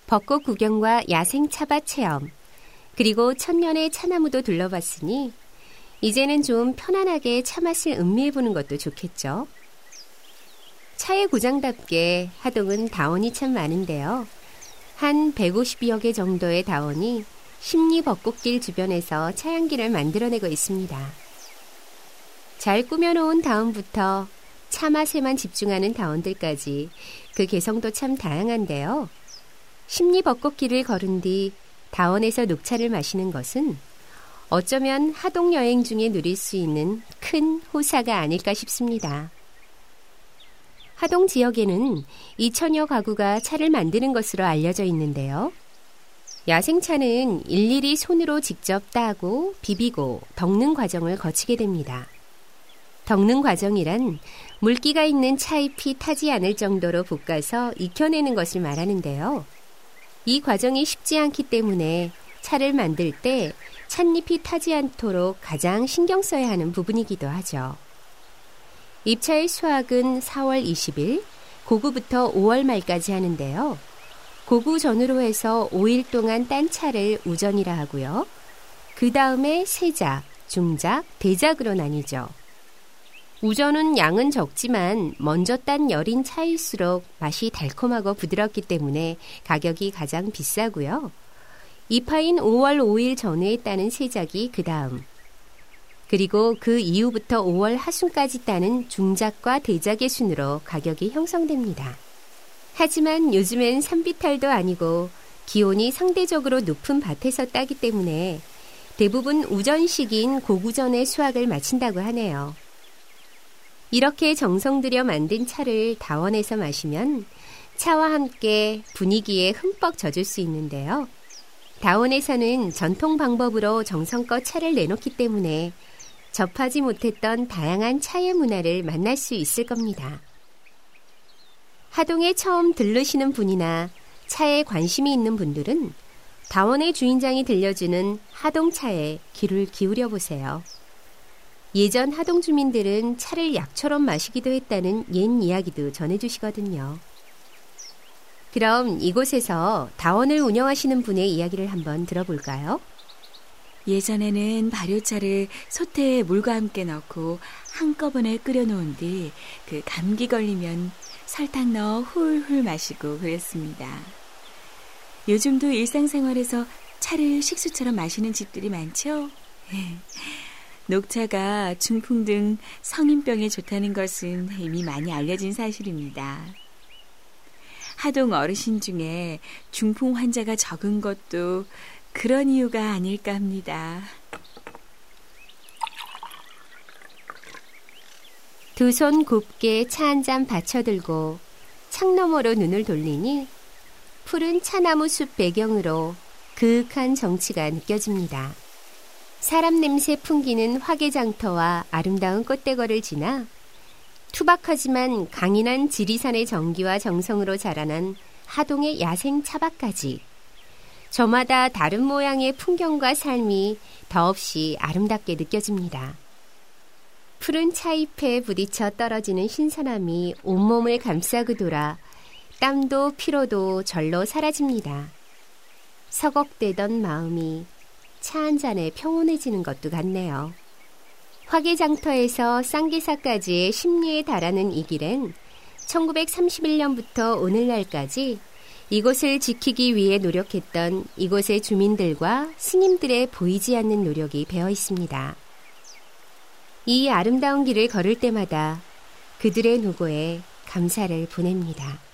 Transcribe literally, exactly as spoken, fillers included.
벚꽃 구경과 야생 차밭 체험, 그리고 천년의 차나무도 둘러봤으니 이제는 좀 편안하게 차 맛을 음미해보는 것도 좋겠죠. 차의 고장답게 하동은 다원이 참 많은데요. 한 백오십여 개 정도의 다원이 십리 벚꽃길 주변에서 차향기를 만들어내고 있습니다. 잘 꾸며놓은 다원부터 차 맛에만 집중하는 다원들까지 그 개성도 참 다양한데요. 십리 벚꽃길을 걸은 뒤 다원에서 녹차를 마시는 것은 어쩌면 하동 여행 중에 누릴 수 있는 큰 호사가 아닐까 싶습니다. 하동 지역에는 이천여 가구가 차를 만드는 것으로 알려져 있는데요. 야생차는 일일이 손으로 직접 따고 비비고 덕는 과정을 거치게 됩니다. 덕는 과정이란 물기가 있는 차잎이 타지 않을 정도로 볶아서 익혀내는 것을 말하는데요. 이 과정이 쉽지 않기 때문에 차를 만들 때 찻잎이 타지 않도록 가장 신경 써야 하는 부분이기도 하죠. 입차의 수확은 사월 이십일, 고구부터 오월 말까지 하는데요. 고구 전후로 해서 오 일 동안 딴 차를 우전이라 하고요. 그 다음에 세작, 중작, 대작으로 나뉘죠. 우전은 양은 적지만 먼저 딴 여린 차일수록 맛이 달콤하고 부드럽기 때문에 가격이 가장 비싸고요. 입하인 오월 오 일 전후에 따는 세작이 그 다음, 그리고 그 이후부터 오월 하순까지 따는 중작과 대작의 순으로 가격이 형성됩니다. 하지만 요즘엔 산비탈도 아니고 기온이 상대적으로 높은 밭에서 따기 때문에 대부분 우전 시기인 고구전에 수확을 마친다고 하네요. 이렇게 정성 들여 만든 차를 다원에서 마시면 차와 함께 분위기에 흠뻑 젖을 수 있는데요. 다원에서는 전통 방법으로 정성껏 차를 내놓기 때문에 접하지 못했던 다양한 차의 문화를 만날 수 있을 겁니다. 하동에 처음 들르시는 분이나 차에 관심이 있는 분들은 다원의 주인장이 들려주는 하동차에 귀를 기울여 보세요. 예전 하동 주민들은 차를 약처럼 마시기도 했다는 옛 이야기도 전해주시거든요. 그럼 이곳에서 다원을 운영하시는 분의 이야기를 한번 들어볼까요? 예전에는 발효차를 솥에 물과 함께 넣고 한꺼번에 끓여놓은 뒤 그 감기 걸리면 설탕 넣어 훌훌 마시고 그랬습니다. 요즘도 일상생활에서 차를 식수처럼 마시는 집들이 많죠? 녹차가 중풍 등 성인병에 좋다는 것은 이미 많이 알려진 사실입니다. 하동 어르신 중에 중풍 환자가 적은 것도 그런 이유가 아닐까 합니다. 두 손 곱게 차 한 잔 받쳐들고 창너머로 눈을 돌리니 푸른 차나무 숲 배경으로 그윽한 정취가 느껴집니다. 사람 냄새 풍기는 화개장터와 아름다운 꽃대거를 지나 투박하지만 강인한 지리산의 정기와 정성으로 자라난 하동의 야생 차밭까지 저마다 다른 모양의 풍경과 삶이 더없이 아름답게 느껴집니다. 푸른 차잎에 부딪혀 떨어지는 신선함이 온몸을 감싸고 돌아 땀도 피로도 절로 사라집니다. 서걱대던 마음이 차 한 잔에 평온해지는 것도 같네요. 화개장터에서 쌍기사까지의 심리에 달하는 이 길엔 천구백삼십일 년부터 오늘날까지 이곳을 지키기 위해 노력했던 이곳의 주민들과 스님들의 보이지 않는 노력이 배어 있습니다. 이 아름다운 길을 걸을 때마다 그들의 노고에 감사를 보냅니다.